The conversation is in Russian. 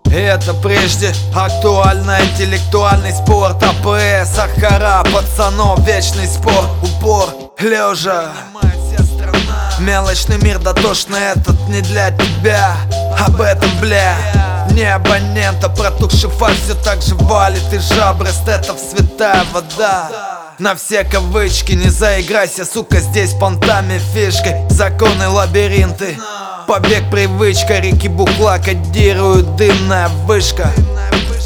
И это прежде актуально, интеллектуальный спорт. АПС, Ахара, пацанов, вечный спор, упор, лежа. Мелочный мир дотошный, этот не для тебя. Об этом, бля, не абонента. Протухший фарш все так же валит. И жабрест, это святая вода. На все кавычки, не заиграйся, сука, здесь понтами, фишкой. Законы, лабиринты, побег, привычка. Реки Бухла кодируют, дымная вышка.